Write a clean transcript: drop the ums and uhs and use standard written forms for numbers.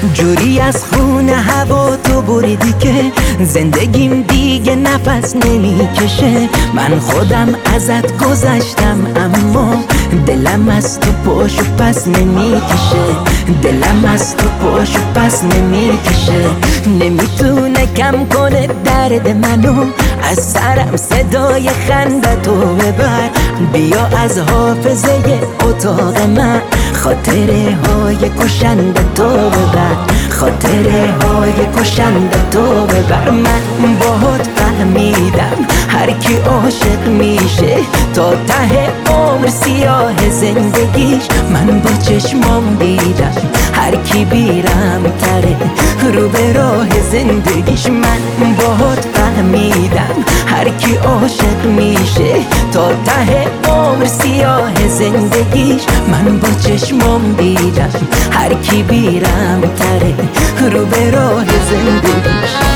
جوری از خون هوا تو بریدی که زندگیم دیگه نفس نمیکشه. من خودم ازت گذشتم اما دلم از تو پاش و پس نمیکشه. دلم از تو پاش و پس نمیکشه. نمیتونه کم کنه درد منو، از سرم صدای خندتو ببر. بیا از حافظه اتاق من خاطره های کشنده تو ببر. خاطره های کشنده تو ببر. من باهات فهمیدم هر کی عاشق میشه تا ته عمر سیاه زندگیش. من با چشمام دیدم هر کی بیرم تره رو به راه زندگیش. من باهات فهمیدم هر کی عاشق میشه تا ته عمر سیاه زندگیش. من با چشمام دیدم هر کی بیرم تره رو به راه زندگیش.